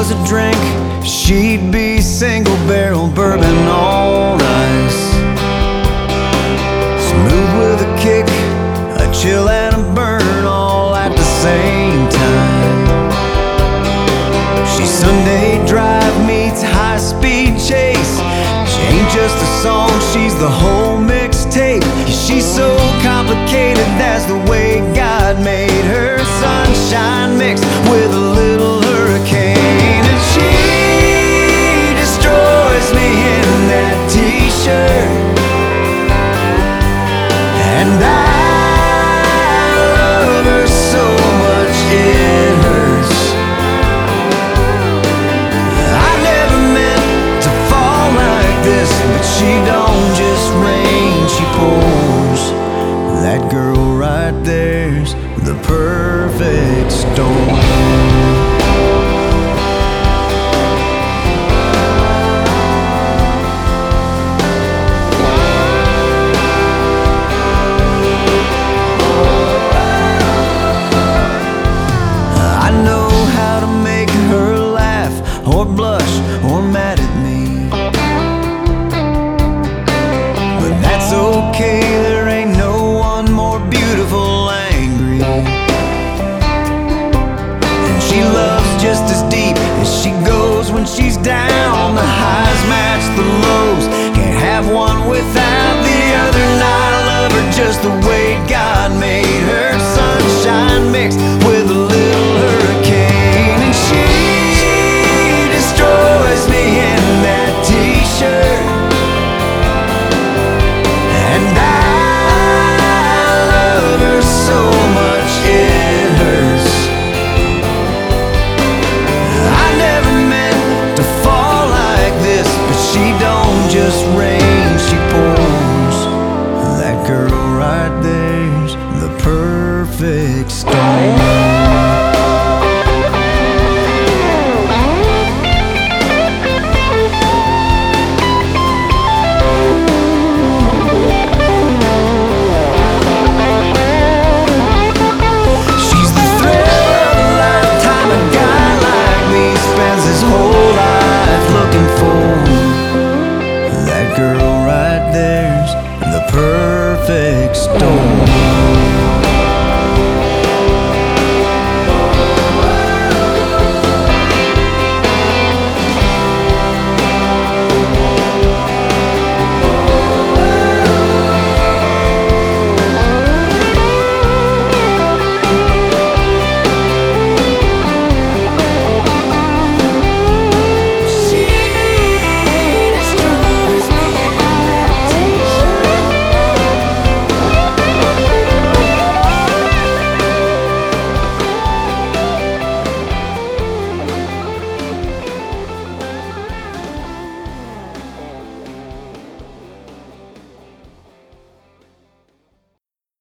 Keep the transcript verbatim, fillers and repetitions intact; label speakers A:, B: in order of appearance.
A: was a drink, she'd be single barrel bourbon on ice. Smooth with a kick, a chill and a burn all at the same time. She's Sunday drive meets high-speed chase. She ain't just a song, she's the whole mixtape. She's so complicated, that's the way God made her. Sunshine mixed with a little hurricane. And she destroys me in that t-shirt. And I love her so much it hurts. I never meant to fall like this, but she don't just rain, she pours. That girl right there's the perfect storm. I know how to make her laugh, or blush, or mad at me. But that's okay, there ain't no one more beautiful angry. And she loves just as deep as she goes when she's down. The highs match the lows, can't have one without